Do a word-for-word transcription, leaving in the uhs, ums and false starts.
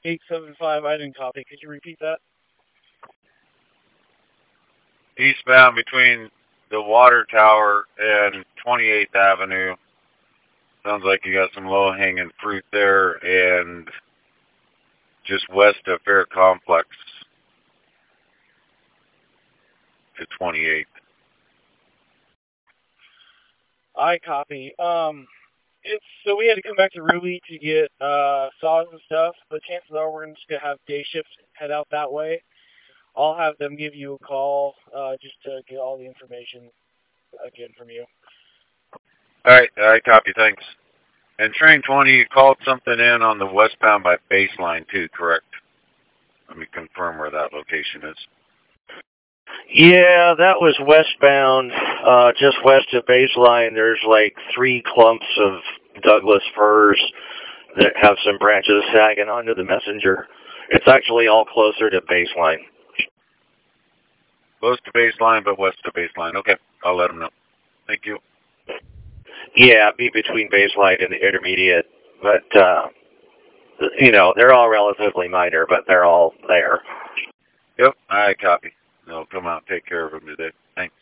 eight seven five, I didn't copy. Could you repeat that? Eastbound between the water tower and twenty-eighth Avenue. Sounds like you got some low-hanging fruit there, and just west of Fair Complex to twenty-eighth. I copy. Um, it's so we had to come back to Ruby to get uh saws and stuff, but chances are we're just gonna have day shifts head out that way. I'll have them give you a call uh, just to get all the information again from you. All right, I copy. Thanks. And train twenty, you called something in on the westbound by Baseline too, correct? Let me confirm where that location is. Yeah, that was westbound, uh, just west of Baseline. There's like three clumps of Douglas firs that have some branches sagging onto the messenger. It's actually all closer to Baseline. Close to Baseline, but west of Baseline. Okay, I'll let them know. Thank you. Yeah, be between Baseline and the intermediate, but uh, you know they're all relatively minor, but they're all there. Yep, I copy. They'll come out and take care of them today. Thanks.